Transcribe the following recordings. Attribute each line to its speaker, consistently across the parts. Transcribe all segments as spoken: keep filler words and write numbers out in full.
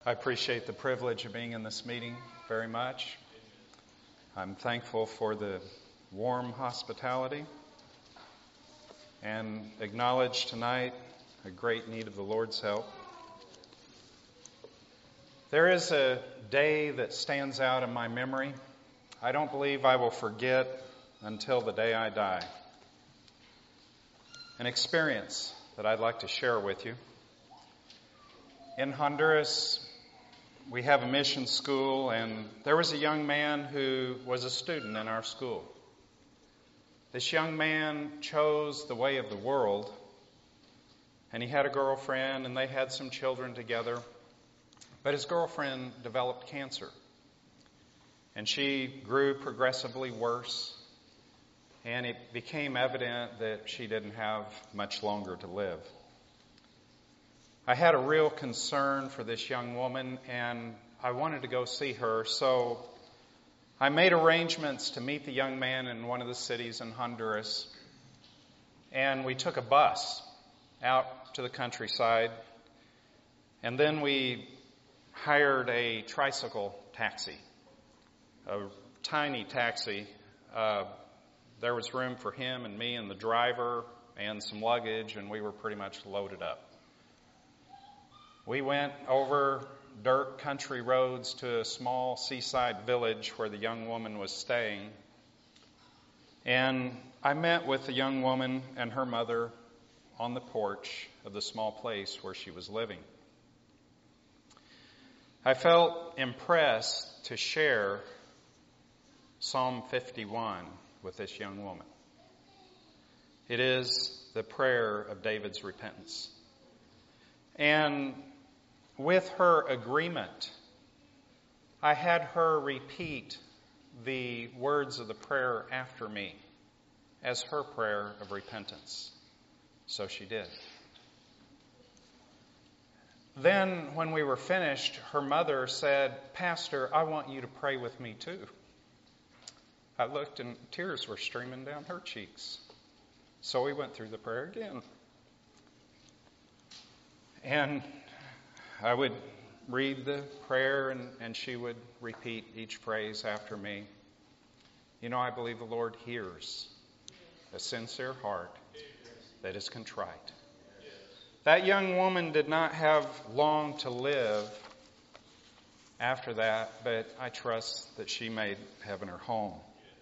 Speaker 1: I appreciate the privilege of being in this meeting very much. I'm thankful for the warm hospitality and acknowledge tonight a great need of the Lord's help. There is a day that stands out in my memory. I don't believe I will forget until the day I die. An experience that I'd like to share with you. In Honduras, we have a mission school, and there was a young man who was a student in our school. This young man chose the way of the world, and he had a girlfriend, and they had some children together. But his girlfriend developed cancer, and she grew progressively worse, and it became evident that she didn't have much longer to live. I had a real concern for this young woman, and I wanted to go see her, so I made arrangements to meet the young man in one of the cities in Honduras, and we took a bus out to the countryside, and then we hired a tricycle taxi, a tiny taxi. Uh, there was room for him and me and the driver and some luggage, and we were pretty much loaded up. We went over dirt country roads to a small seaside village where the young woman was staying. And I met with the young woman and her mother on the porch of the small place where she was living. I felt impressed to share Psalm fifty-one with this young woman. It is the prayer of David's repentance. And with her agreement, I had her repeat the words of the prayer after me as her prayer of repentance. So she did. Then, when we were finished, her mother said, "Pastor, I want you to pray with me too." I looked and tears were streaming down her cheeks. So we went through the prayer again. And I would read the prayer, and, and she would repeat each phrase after me. You know, I believe the Lord hears a sincere heart that is contrite. That young woman did not have long to live after that, but I trust that she made heaven her home.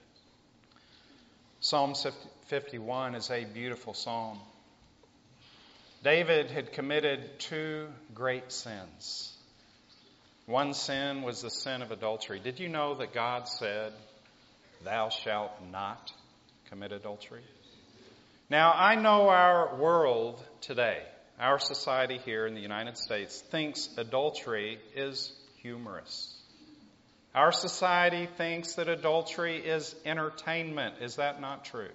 Speaker 1: Psalm fifty-one is a beautiful psalm. David had committed two great sins. One sin was the sin of adultery. Did you know that God said, "Thou shalt not commit adultery"? Now, I know our world today, our society here in the United States, thinks adultery is humorous. Our society thinks that adultery is entertainment. Is that not true?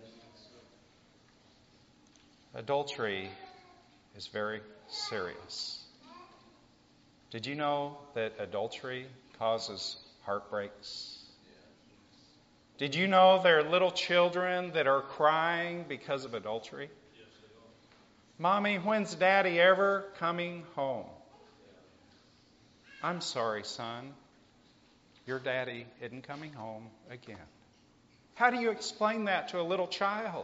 Speaker 1: Adultery is very serious. Did you know that adultery causes heartbreaks? Did you know there are little children that are crying because of adultery? "Mommy, when's Daddy ever coming home?" "I'm sorry, son. Your daddy isn't coming home again." How do you explain that to a little child?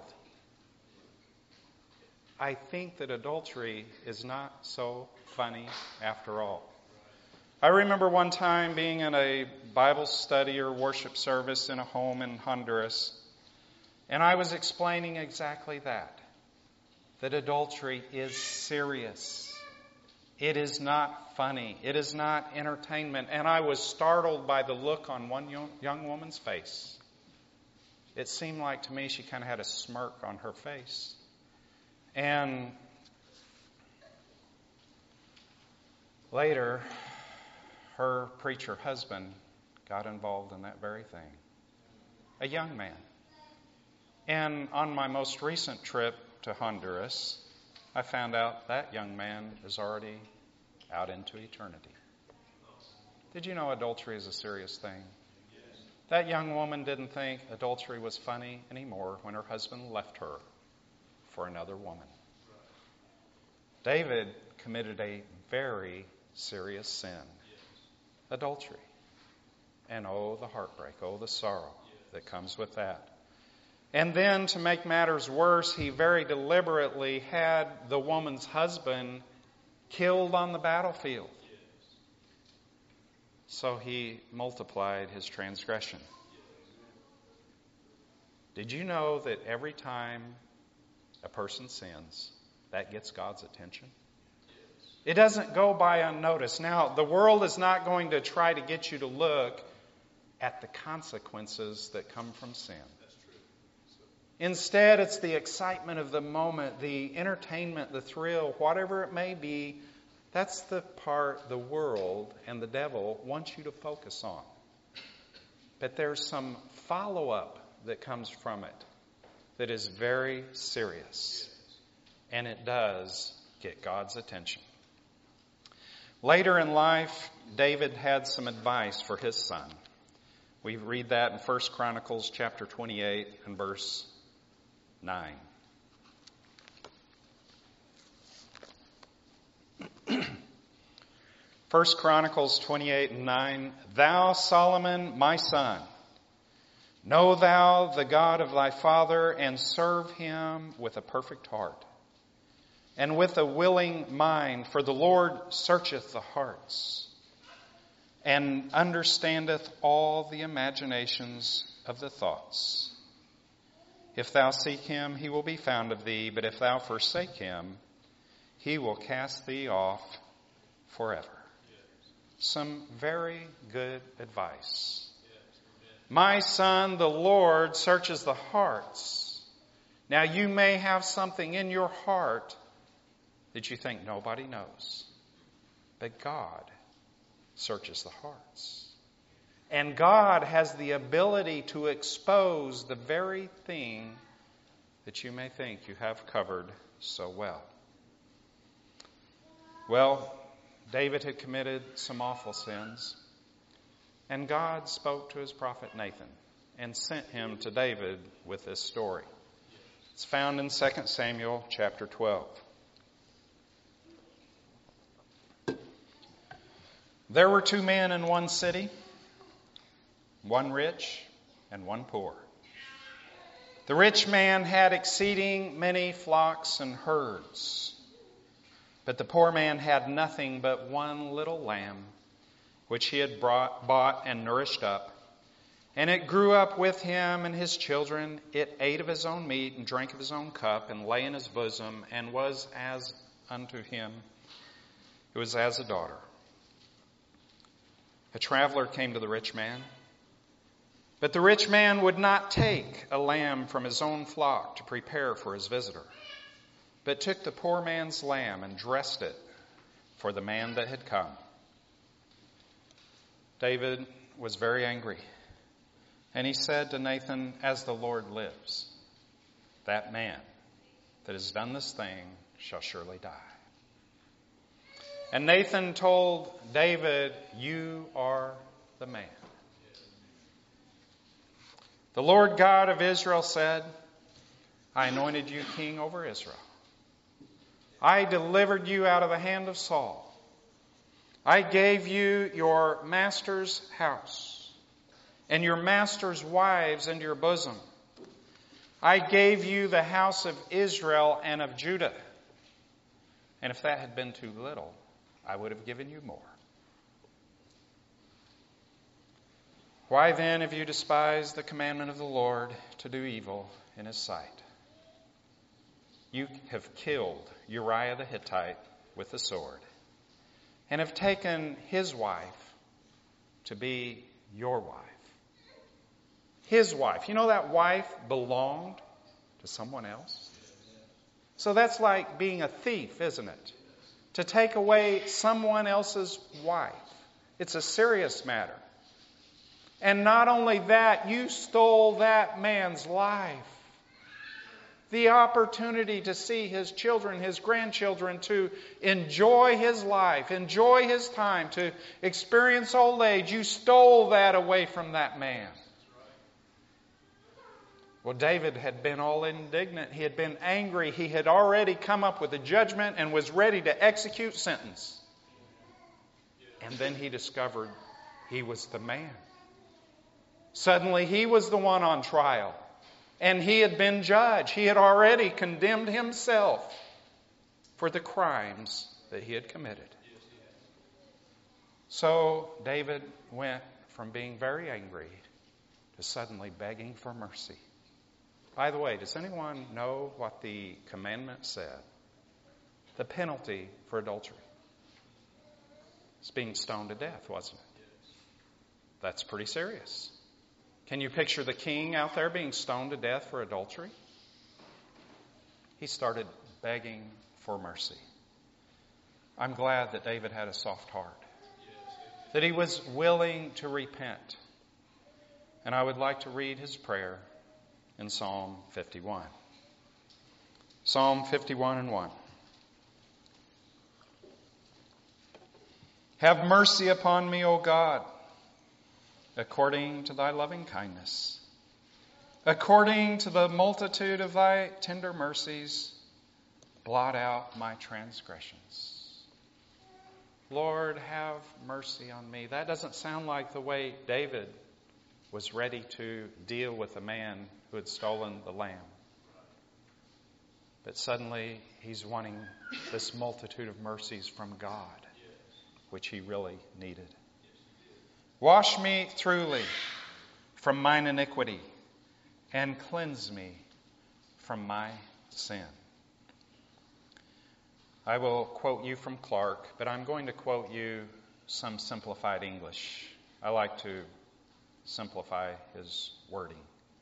Speaker 1: I think that adultery is not so funny after all. I remember one time being in a Bible study or worship service in a home in Honduras, and I was explaining exactly that, that adultery is serious. It is not funny. It is not entertainment. And I was startled by the look on one young, young woman's face. It seemed like to me she kind of had a smirk on her face. And later, her preacher husband got involved in that very thing. A young man. And on my most recent trip to Honduras, I found out that young man is already out into eternity. Did you know adultery is a serious thing? That young woman didn't think adultery was funny anymore when her husband left her for another woman. David committed a very serious sin. Adultery. And oh, the heartbreak, oh, the sorrow that comes with that. And then, to make matters worse, he very deliberately had the woman's husband killed on the battlefield. So he multiplied his transgression. Did you know that every time a person sins, that gets God's attention? It doesn't go by unnoticed. Now, the world is not going to try to get you to look at the consequences that come from sin. Instead, it's the excitement of the moment, the entertainment, the thrill, whatever it may be. That's the part the world and the devil want you to focus on. But there's some follow-up that comes from it that is very serious. And it does get God's attention. Later in life, David had some advice for his son. We read that in First Chronicles chapter twenty-eight and verse nine. First Chronicles twenty-eight and nine. Thou, Solomon, my son, know thou the God of thy father, and serve him with a perfect heart, and with a willing mind, for the Lord searcheth the hearts, and understandeth all the imaginations of the thoughts. If thou seek him, he will be found of thee, but if thou forsake him, he will cast thee off forever. Some very good advice. My son, the Lord searches the hearts. Now you may have something in your heart that you think nobody knows, but God searches the hearts. And God has the ability to expose the very thing that you may think you have covered so well. Well, David had committed some awful sins, and God spoke to his prophet Nathan and sent him to David with this story. It's found in Second Samuel chapter twelve. There were two men in one city, one rich and one poor. The rich man had exceeding many flocks and herds, but the poor man had nothing but one little lamb, which he had brought, bought and nourished up. And it grew up with him and his children. It ate of his own meat and drank of his own cup and lay in his bosom and was as unto him. It was as a daughter. A traveler came to the rich man, but the rich man would not take a lamb from his own flock to prepare for his visitor, but took the poor man's lamb and dressed it for the man that had come. David was very angry, and he said to Nathan, as the Lord lives, that man that has done this thing shall surely die. And Nathan told David, you are the man. The Lord God of Israel said, I anointed you king over Israel. I delivered you out of the hand of Saul. I gave you your master's house and your master's wives into your bosom. I gave you the house of Israel and of Judah. And if that had been too little, I would have given you more. Why then have you despised the commandment of the Lord to do evil in his sight? You have killed Uriah the Hittite with the sword, and have taken his wife to be your wife. His wife. You know that wife belonged to someone else? So that's like being a thief, isn't it? To take away someone else's wife. It's a serious matter. And not only that, you stole that man's life. The opportunity to see his children, his grandchildren, to enjoy his life, enjoy his time, to experience old age. You stole that away from that man. Well, David had been all indignant. He had been angry. He had already come up with a judgment and was ready to execute sentence. And then he discovered he was the man. Suddenly he was the one on trial. And he had been judged. He had already condemned himself for the crimes that he had committed. So David went from being very angry to suddenly begging for mercy. By the way, does anyone know what the commandment said? The penalty for adultery. It's being stoned to death, wasn't it? That's pretty serious. Can you picture the king out there being stoned to death for adultery? He started begging for mercy. I'm glad that David had a soft heart, that he was willing to repent. And I would like to read his prayer in Psalm fifty-one. Psalm fifty-one and one. Have mercy upon me, O God, according to thy loving kindness. According to the multitude of thy tender mercies, blot out my transgressions. Lord, have mercy on me. That doesn't sound like the way David was ready to deal with a man who had stolen the lamb. But suddenly he's wanting this multitude of mercies from God, which he really needed. Wash me thoroughly from mine iniquity and cleanse me from my sin. I will quote you from Clark, but I'm going to quote you some simplified English. I like to simplify his wording.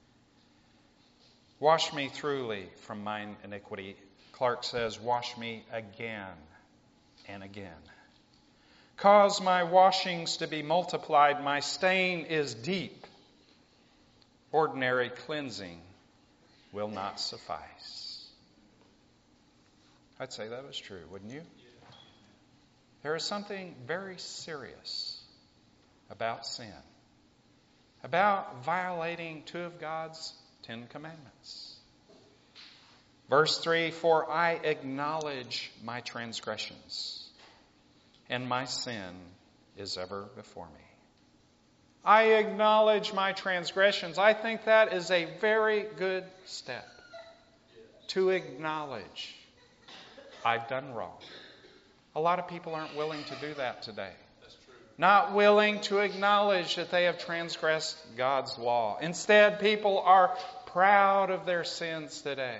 Speaker 1: Wash me thoroughly from mine iniquity. Clark says, wash me again and again. Cause my washings to be multiplied. My stain is deep. Ordinary cleansing will not suffice. I'd say that was true, wouldn't you? There is something very serious about sin, about violating two of God's Ten Commandments. Verse three, for I acknowledge my transgressions, and my sin is ever before me. I acknowledge my transgressions. I think that is a very good step, to acknowledge I've done wrong. A lot of people aren't willing to do that today. That's true. Not willing to acknowledge that they have transgressed God's law. Instead, people are proud of their sins today.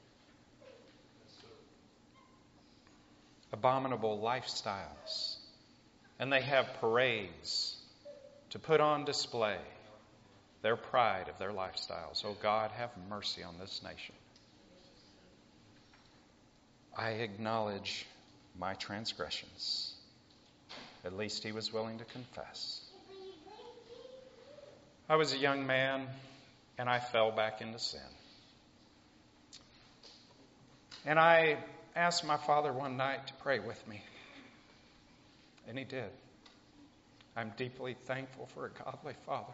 Speaker 1: Abominable lifestyles. And they have parades to put on display their pride of their lifestyles. Oh God, have mercy on this nation. I acknowledge my transgressions. At least he was willing to confess. I was a young man and I fell back into sin. And I asked my father one night to pray with me. And he did. I'm deeply thankful for a godly father.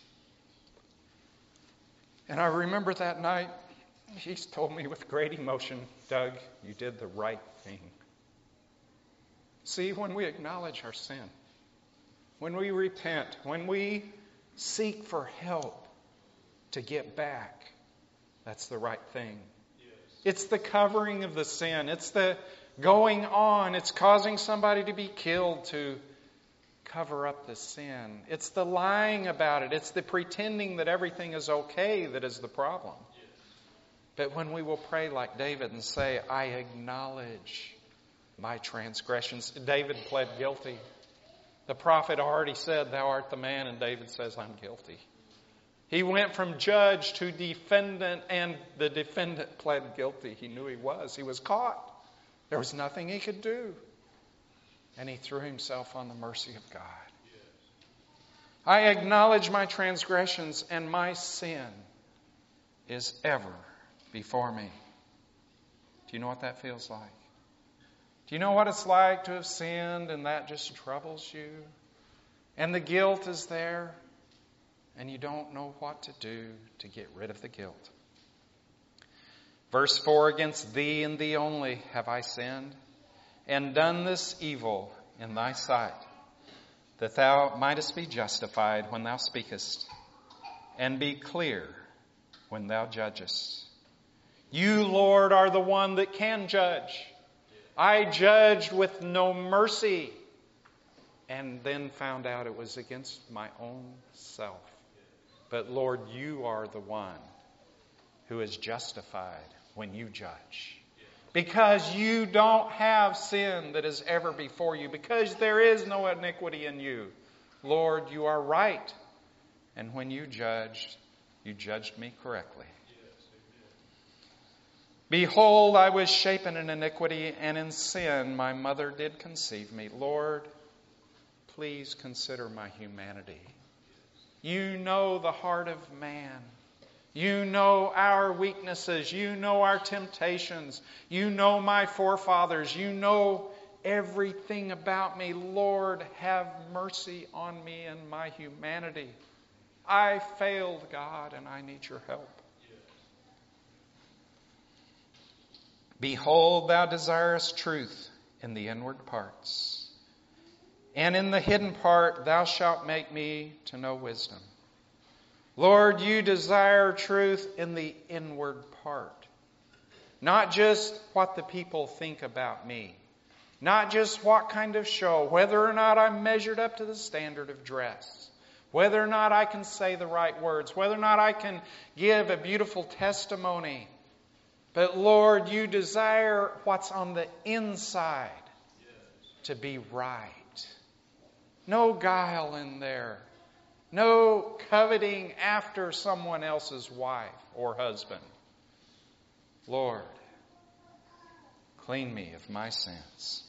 Speaker 1: And I remember that night, he told me with great emotion, Doug, you did the right thing. See, when we acknowledge our sin, when we repent, when we seek for help to get back, that's the right thing. Yes. It's the covering of the sin. It's the going on. It's causing somebody to be killed to cover up the sin. It's the lying about it. It's the pretending that everything is okay that is the problem. Yes. But when we will pray like David and say, I acknowledge my transgressions. David pled guilty. The prophet already said, thou art the man, and David says, I'm guilty. He went from judge to defendant, and the defendant pled guilty. He knew he was. He was caught. There was nothing he could do. And he threw himself on the mercy of God. Yes. I acknowledge my transgressions, and my sin is ever before me. Do you know what that feels like? Do you know what it's like to have sinned and that just troubles you? And the guilt is there, and you don't know what to do to get rid of the guilt. Verse four, against thee and thee only have I sinned, and done this evil in thy sight, that thou mightest be justified when thou speakest, and be clear when thou judgest. You, Lord, are the one that can judge. I judged with no mercy, and then found out it was against my own self. But Lord, you are the one who is justified when you judge. Because you don't have sin that is ever before you. Because there is no iniquity in you. Lord, you are right. And when you judged, you judged me correctly. Behold, I was shapen in iniquity, and in sin my mother did conceive me. Lord, please consider my humanity. You know the heart of man. You know our weaknesses. You know our temptations. You know my forefathers. You know everything about me. Lord, have mercy on me and my humanity. I failed, God, and I need your help. Behold, thou desirest truth in the inward parts, and in the hidden part thou shalt make me to know wisdom. Lord, you desire truth in the inward part. Not just what the people think about me. Not just what kind of show, whether or not I'm measured up to the standard of dress. Whether or not I can say the right words. Whether or not I can give a beautiful testimony. But Lord, you desire what's on the inside to be right. No guile in there. No coveting after someone else's wife or husband. Lord, clean me of my sins.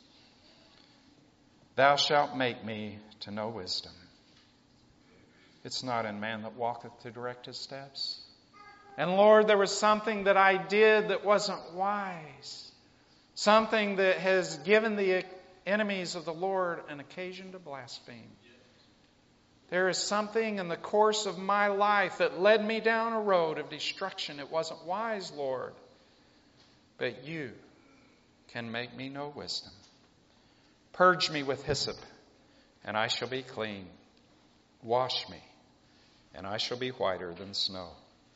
Speaker 1: Thou shalt make me to know wisdom. It's not in man that walketh to direct his steps. And Lord, there was something that I did that wasn't wise. Something that has given the enemies of the Lord an occasion to blaspheme. There is something in the course of my life that led me down a road of destruction. It wasn't wise, Lord. But you can make me know wisdom. Purge me with hyssop, and I shall be clean. Wash me, and I shall be whiter than snow.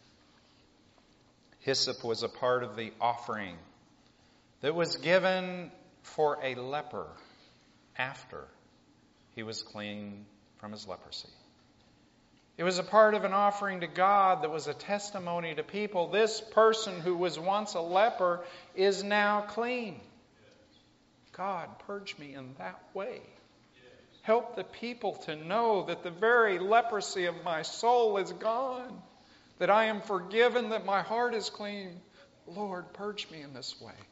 Speaker 1: Hyssop was a part of the offering that was given for a leper after he was clean from his leprosy. It was a part of an offering to God that was a testimony to people. This person who was once a leper is now clean. God, purge me in that way. Help the people to know that the very leprosy of my soul is gone. That I am forgiven, that my heart is clean. Lord, purge me in this way.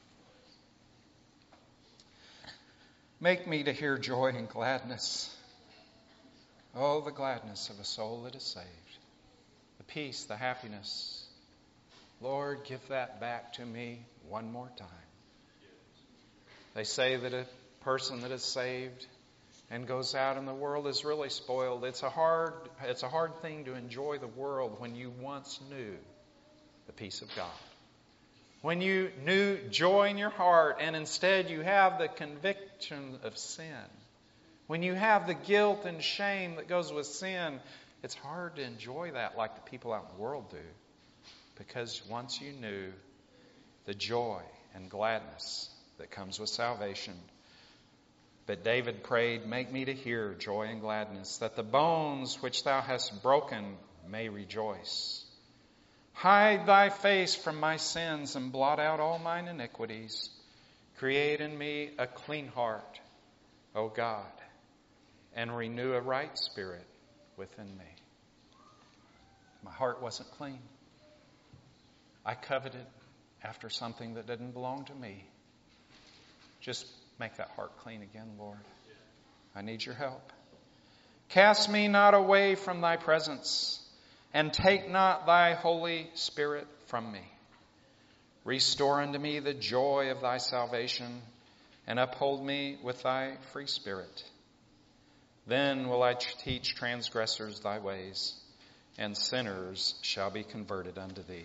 Speaker 1: Make me to hear joy and gladness. Oh, the gladness of a soul that is saved. The peace, the happiness. Lord, give that back to me one more time. They say that a person that is saved and goes out in the world is really spoiled. It's a hard, it's a hard thing to enjoy the world when you once knew the peace of God. When you knew joy in your heart and instead you have the conviction of sin. When you have the guilt and shame that goes with sin, it's hard to enjoy that like the people out in the world do. Because once you knew the joy and gladness that comes with salvation. But David prayed, make me to hear joy and gladness, that the bones which thou hast broken may rejoice. Hide thy face from my sins and blot out all mine iniquities. Create in me a clean heart, O God, and renew a right spirit within me. My heart wasn't clean. I coveted after something that didn't belong to me. Just make that heart clean again, Lord. I need your help. Cast me not away from thy presence, and take not thy Holy Spirit from me. Restore unto me the joy of thy salvation, and uphold me with thy free spirit. Then will I teach transgressors thy ways, and sinners shall be converted unto thee.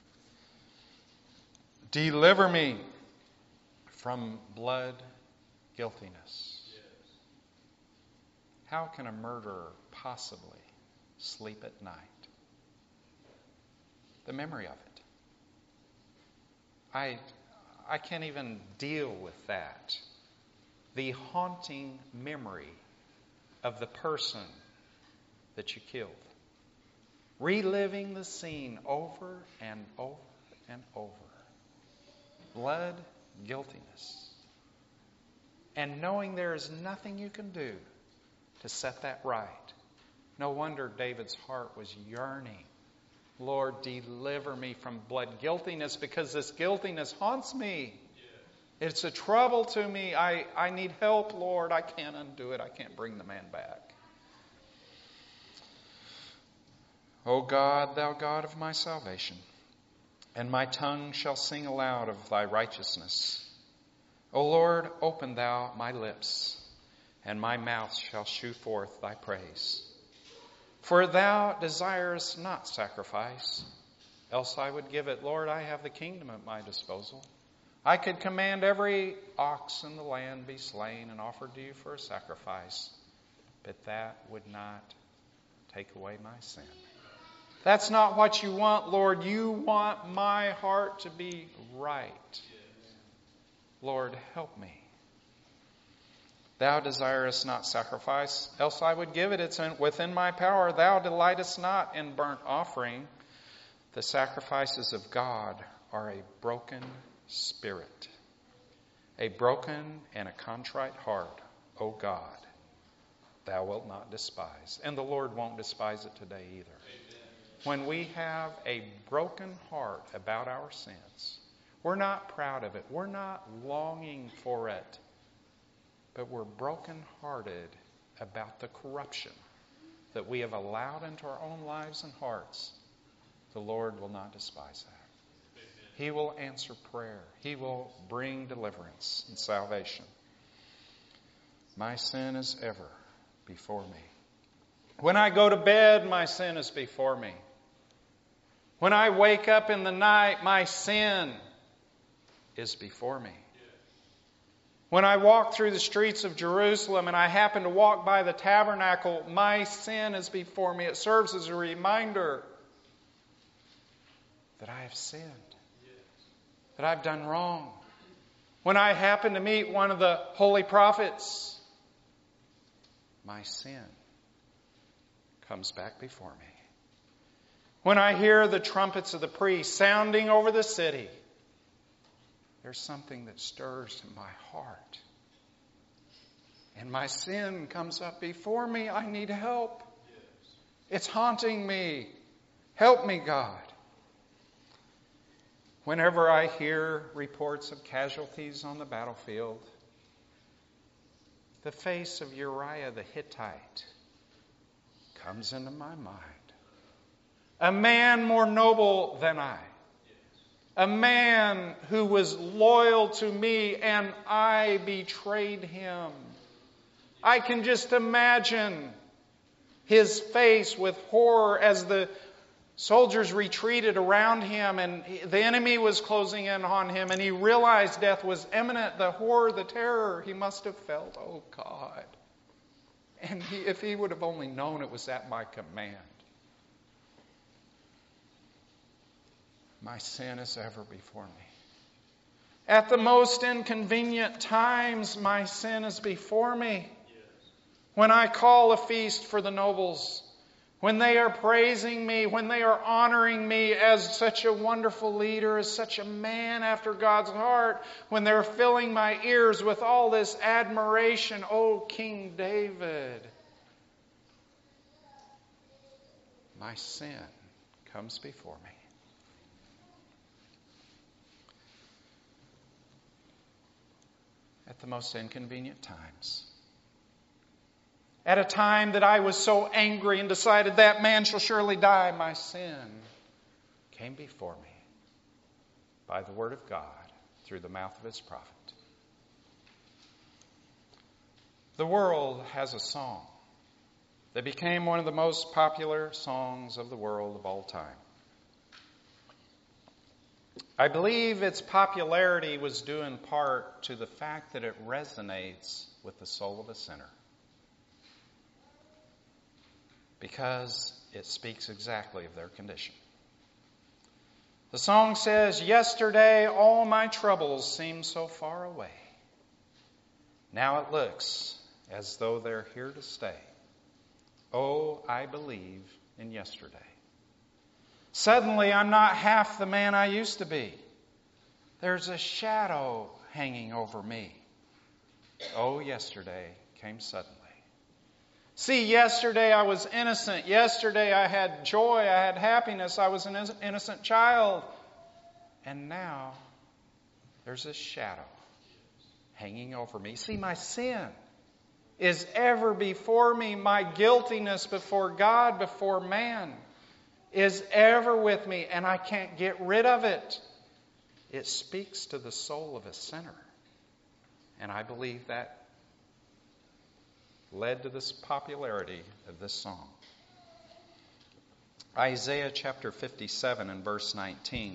Speaker 1: Deliver me from blood guiltiness. How can a murderer possibly sleep at night? The memory of it. I, I can't even deal with that. The haunting memory of the person that you killed. Reliving the scene over and over and over. Blood, guiltiness. And knowing there is nothing you can do to set that right. No wonder David's heart was yearning. Lord, deliver me from blood guiltiness, because this guiltiness haunts me. It's a trouble to me. I, I need help, Lord. I can't undo it. I can't bring the man back. O God, thou God of my salvation, and my tongue shall sing aloud of thy righteousness. O Lord, open thou my lips, and my mouth shall shew forth thy praise. For thou desirest not sacrifice, else I would give it. Lord, I have the kingdom at my disposal. I could command every ox in the land be slain and offered to you for a sacrifice, but that would not take away my sin. That's not what you want, Lord. You want my heart to be right. Lord, help me. Thou desirest not sacrifice, else I would give it. It's within my power. Thou delightest not in burnt offering. The sacrifices of God are a broken spirit, a broken and a contrite heart, O God, thou wilt not despise. And the Lord won't despise it today either. When we have a broken heart about our sins, we're not proud of it. We're not longing for it. But we're brokenhearted about the corruption that we have allowed into our own lives and hearts. The Lord will not despise that. He will answer prayer. He will bring deliverance and salvation. My sin is ever before me. When I go to bed, my sin is before me. When I wake up in the night, my sin is before me. When I walk through the streets of Jerusalem and I happen to walk by the tabernacle, my sin is before me. It serves as a reminder that I have sinned, that I've done wrong. When I happen to meet one of the holy prophets, my sin comes back before me. When I hear the trumpets of the priests sounding over the city, there's something that stirs in my heart. And my sin comes up before me. I need help. It's haunting me. Help me, God. Whenever I hear reports of casualties on the battlefield, the face of Uriah the Hittite comes into my mind. A man more noble than I. A man who was loyal to me and I betrayed him. I can just imagine his face with horror as the soldiers retreated around him and the enemy was closing in on him and he realized death was imminent. The horror, the terror he must have felt. Oh God. And he, if he would have only known it was at my command. My sin is ever before me. At the most inconvenient times, my sin is before me. When I call a feast for the nobles, when they are praising me, when they are honoring me as such a wonderful leader, as such a man after God's heart, when they're filling my ears with all this admiration, oh, King David, my sin comes before me. At the most inconvenient times. At a time that I was so angry and decided that man shall surely die, my sin came before me by the word of God through the mouth of his prophet. The world has a song that became one of the most popular songs of the world of all time. I believe its popularity was due in part to the fact that it resonates with the soul of a sinner. because it speaks exactly of their condition. The song says, yesterday all my troubles seemed so far away. Now it looks as though they're here to stay. Oh, I believe in yesterday. Suddenly I'm not half the man I used to be. There's a shadow hanging over me. Oh, yesterday came suddenly. See, yesterday I was innocent. Yesterday I had joy. I had happiness. I was an innocent child. And now there's this shadow hanging over me. See, my sin is ever before me. My guiltiness before God, before man, is ever with me, and I can't get rid of it. It speaks to the soul of a sinner. And I believe that led to this popularity of this song. Isaiah chapter fifty-seven and verse nineteen.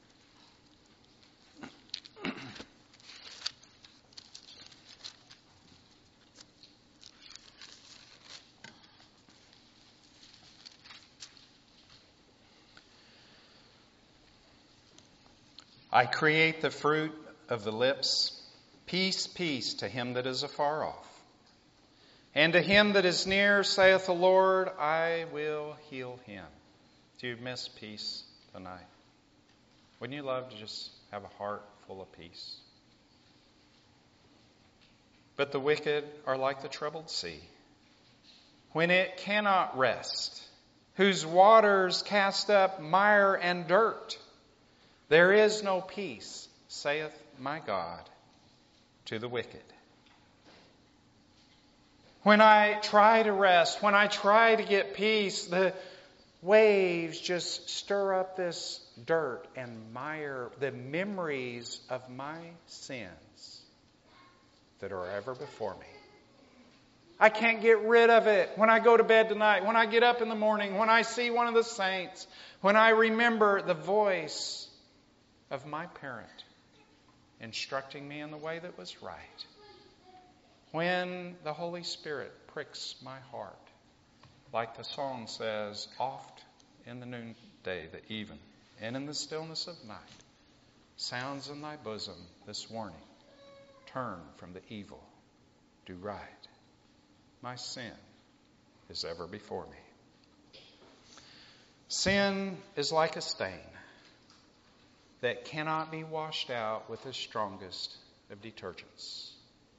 Speaker 1: I create the fruit of the lips. Peace, peace to him that is afar off. And to him that is near, saith the Lord, I will heal him. Do you miss peace tonight? Wouldn't you love to just have a heart full of peace? But the wicked are like the troubled sea, when it cannot rest, whose waters cast up mire and dirt. There is no peace, saith my God, to the wicked. When I try to rest, when I try to get peace, the waves just stir up this dirt and mire, the memories of my sins that are ever before me. I can't get rid of it. When I go to bed tonight, when I get up in the morning, when I see one of the saints, when I remember the voice of my parent instructing me in the way that was right. When the Holy Spirit pricks my heart, like the song says, oft in the noonday, the even, and in the stillness of night, sounds in thy bosom this warning, turn from the evil, do right. My sin is ever before me. Sin is like a stain that cannot be washed out with the strongest of detergents.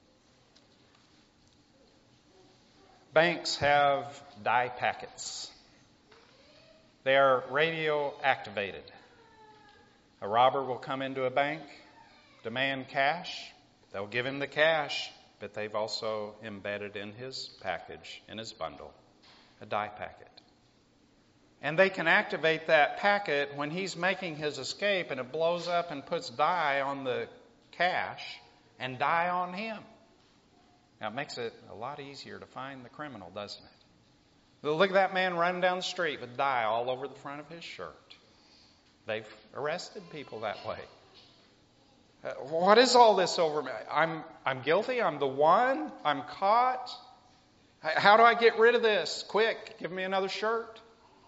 Speaker 1: Banks have dye packets. They are radio activated. A robber will come into a bank, demand cash. They'll give him the cash, but they've also embedded in his package, in his bundle, a dye packet. And they can activate that packet when he's making his escape, and it blows up and puts dye on the cash and dye on him. Now, it makes it a lot easier to find the criminal, doesn't it? Look at that man running down the street with dye all over the front of his shirt. They've arrested people that way. Uh, what is all this over me? I'm, I'm guilty. I'm the one. I'm caught. How do I get rid of this? Quick, give me another shirt.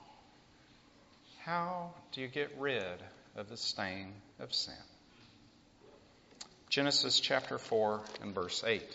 Speaker 1: How do you get rid of the stain of sin? Genesis chapter four and verse eight.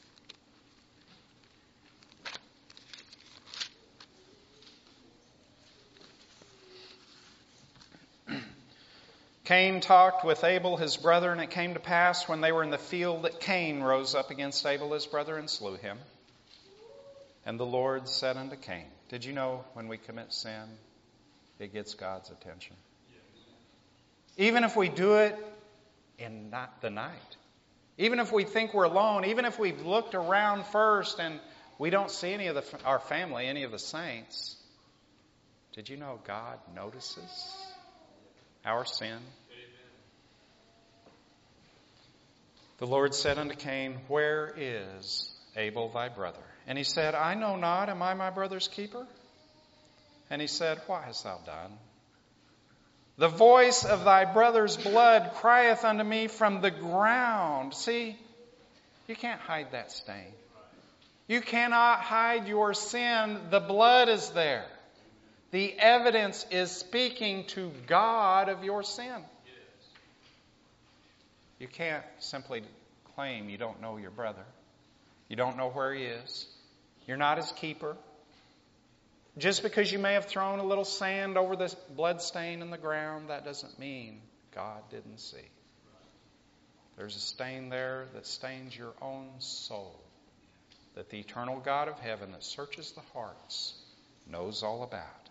Speaker 1: Cain talked with Abel his brother, and it came to pass when they were in the field that Cain rose up against Abel his brother and slew him. And the Lord said unto Cain, did you know when we commit sin, it gets God's attention? Even if we do it in not the night. Even if we think we're alone. Even if we've looked around first and we don't see any of the, our family, any of the saints. Did you know God notices our sin? The Lord said unto Cain, where is Abel thy brother? And he said, I know not. Am I my brother's keeper? And he said, what hast thou done? The voice of thy brother's blood crieth unto me from the ground. See, you can't hide that stain. You cannot hide your sin. The blood is there. The evidence is speaking to God of your sin. You can't simply claim you don't know your brother. You don't know where he is. You're not his keeper. Just because you may have thrown a little sand over this blood stain in the ground, that doesn't mean God didn't see. There's a stain there that stains your own soul, that the eternal God of heaven that searches the hearts knows all about.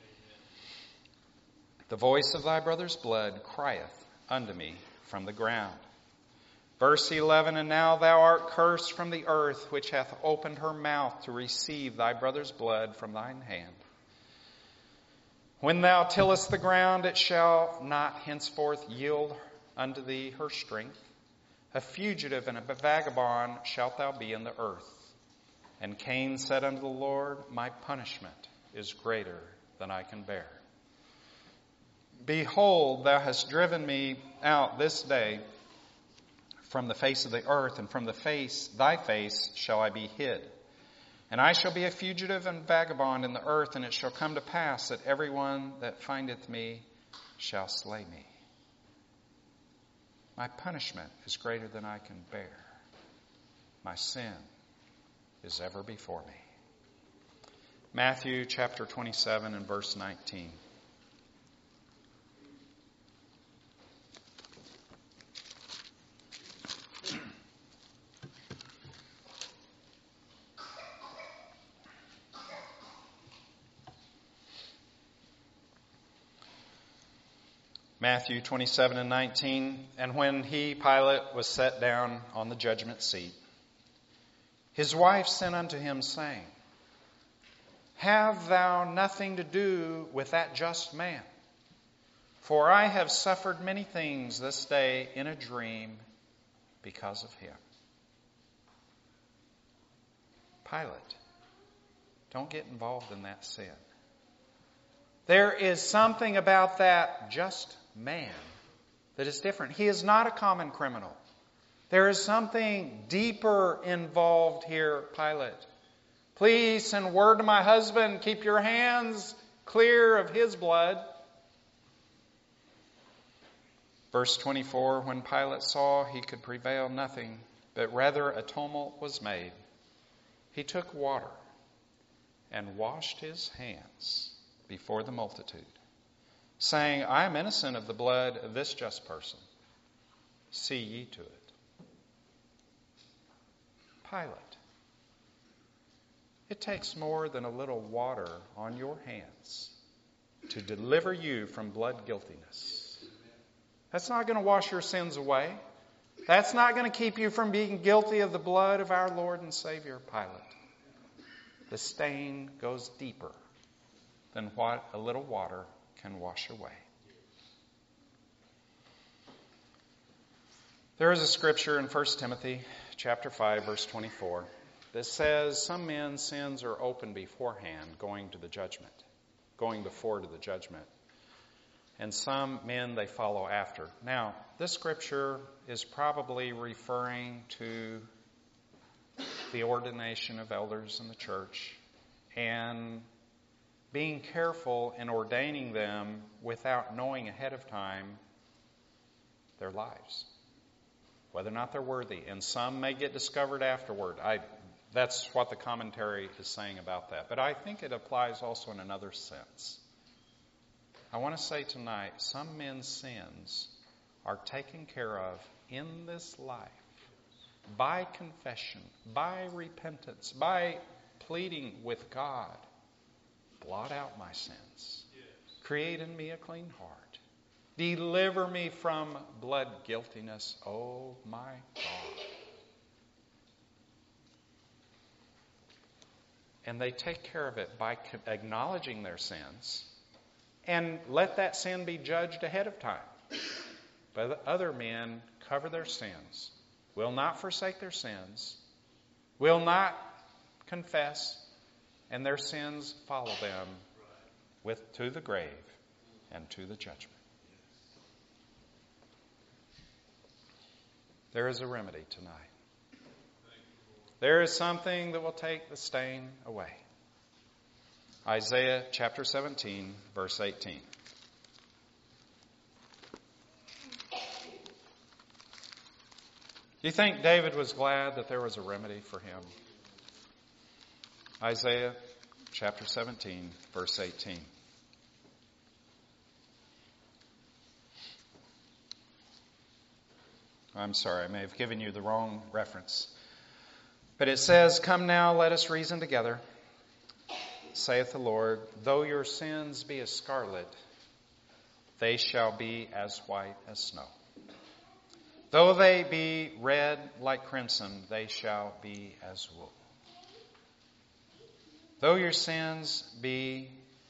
Speaker 1: The voice of thy brother's blood crieth unto me from the ground. Verse eleven, and now thou art cursed from the earth, which hath opened her mouth to receive thy brother's blood from thine hand. When thou tillest the ground, it shall not henceforth yield unto thee her strength. A fugitive and a vagabond shalt thou be in the earth. And Cain said unto the Lord, my punishment is greater than I can bear. Behold, thou hast driven me out this day from the face of the earth, and from the face, thy face, shall I be hid. And I shall be a fugitive and vagabond in the earth, and it shall come to pass that everyone that findeth me shall slay me. My punishment is greater than I can bear. My sin is ever before me. Matthew chapter twenty-seven and verse nineteen. Matthew twenty-seven and nineteen, and when he, Pilate, was set down on the judgment seat, his wife sent unto him, saying, have thou nothing to do with that just man? For I have suffered many things this day in a dream because of him. Pilate, don't get involved in that sin. There is something about that just man that is different. He is not a common criminal. There is something deeper involved here, Pilate. Please send word to my husband, keep your hands clear of his blood. Verse twenty-four, when Pilate saw he could prevail nothing, but rather a tumult was made, he took water and washed his hands before the multitude, saying, I am innocent of the blood of this just person. See ye to it. Pilate, it takes more than a little water on your hands to deliver you from blood guiltiness. That's not going to wash your sins away. That's not going to keep you from being guilty of the blood of our Lord and Savior, Pilate. The stain goes deeper than what a little water can wash away. There is a scripture in First Timothy chapter five, verse twenty-four, that says some men's sins are open beforehand, going to the judgment, going before to the judgment. And some men they follow after. Now, this scripture is probably referring to the ordination of elders in the church and being careful in ordaining them without knowing ahead of time their lives, whether or not they're worthy. And some may get discovered afterward. I, that's what the commentary is saying about that. But I think it applies also in another sense. I want to say tonight, some men's sins are taken care of in this life by confession, by repentance, by pleading with God. Blot out my sins. Create in me a clean heart. Deliver me from blood guiltiness. Oh my God. And they take care of it by acknowledging their sins and let that sin be judged ahead of time. But other men cover their sins, will not forsake their sins, will not confess, and their sins follow them with to the grave and to the judgment. There is a remedy tonight. There is something that will take the stain away. Isaiah chapter seventeen, verse eighteen. Do you think David was glad that there was a remedy for him? Isaiah chapter seventeen, verse eighteen. I'm sorry, I may have given you the wrong reference. But it says, "Come now, let us reason together, saith the Lord. Though your sins be as scarlet, they shall be as white as snow. Though they be red like crimson, they shall be as wool. Though your sins be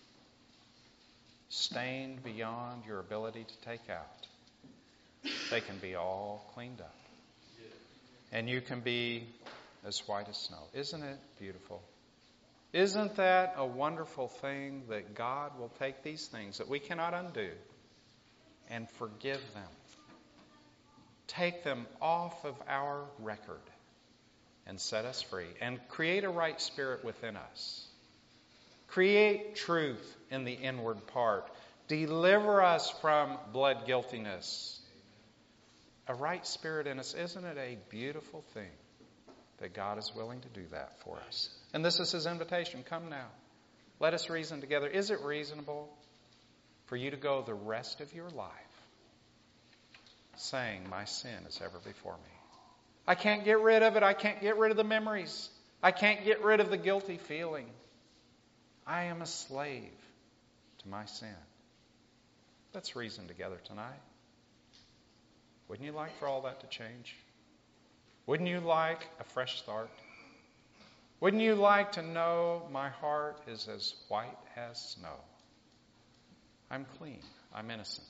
Speaker 1: stained beyond your ability to take out, they can be all cleaned up. And you can be as white as snow." Isn't it beautiful? Isn't that a wonderful thing that God will take these things that we cannot undo and forgive them? Take them off of our record and set us free and create a right spirit within us. Create truth in the inward part. Deliver us from blood guiltiness. A right spirit in us. Isn't it a beautiful thing that God is willing to do that for us? And this is His invitation. Come now. Let us reason together. Is it reasonable for you to go the rest of your life saying, "My sin is ever before me. I can't get rid of it. I can't get rid of the memories. I can't get rid of the guilty feeling. I am a slave to my sin"? Let's reason together tonight. Wouldn't you like for all that to change? Wouldn't you like a fresh start? Wouldn't you like to know my heart is as white as snow? I'm clean. I'm innocent.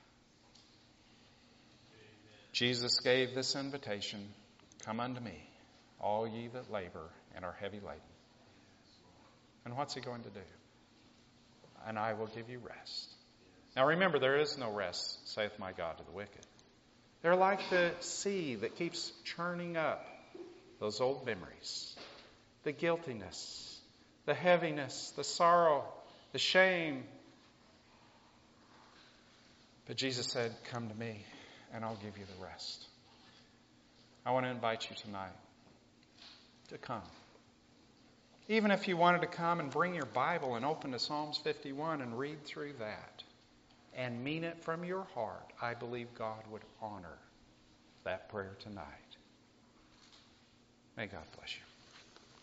Speaker 1: Jesus gave this invitation, "Come unto me, all ye that labor and are heavy laden." And what's He going to do? "And I will give you rest." Now remember, there is no rest, saith my God, to the wicked. They're like the sea that keeps churning up those old memories. The guiltiness, the heaviness, the sorrow, the shame. But Jesus said, "Come to me, and I'll give you the rest." I want to invite you tonight to come. Even if you wanted to come and bring your Bible and open to Psalms fifty-one and read through that and mean it from your heart, I believe God would honor that prayer tonight. May God bless you.